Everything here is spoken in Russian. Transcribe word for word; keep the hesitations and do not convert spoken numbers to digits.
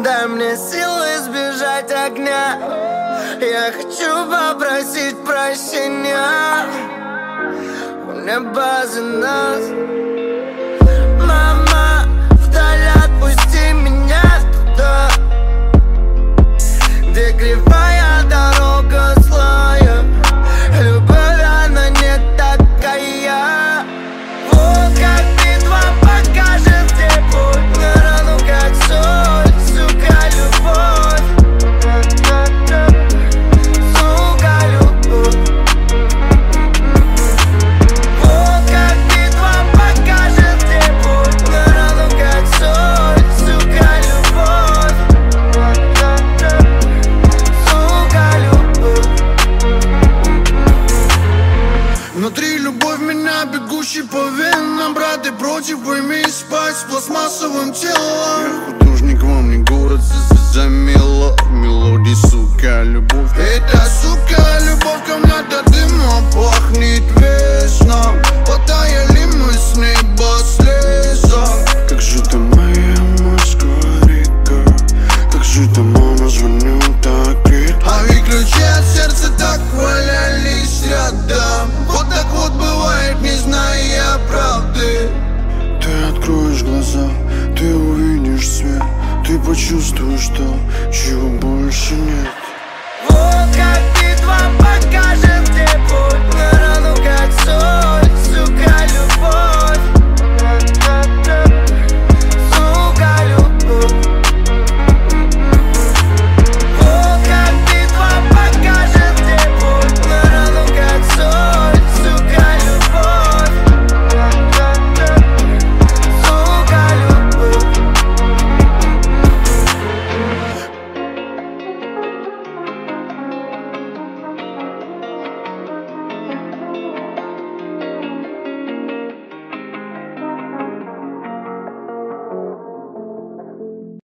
дай мне силы избежать огня. Я хочу попросить прощения у неба за нас. Мама, вдаль отпусти меня туда, где кривая дорога злая. Любовь, она не такая. Вот как битва покажет, где путь на рану, как соль, сука, любовь. Сука, любовь. Вот как битва покажет, где путь на рану, как соль, сука, любовь. Сука, любовь. Внутри любовь меня, бегущий по венам. Брат, и против, пойми, спать с пластмассовым телом. Я художник, вам не город, замело мелодии, сука, любовь. Это, сука, любовь ко мне до дыма пахнет вечно. Потаяли мы с неба слеза. Как же там моя Москва-река, как же там мама звоню так редко. А ведь ключи от сердца так валялись рядом. Вот так вот бывает, не зная правды. Ты откроешь глаза, ты увидишь свет, ты почувствуешь то, чего больше нет.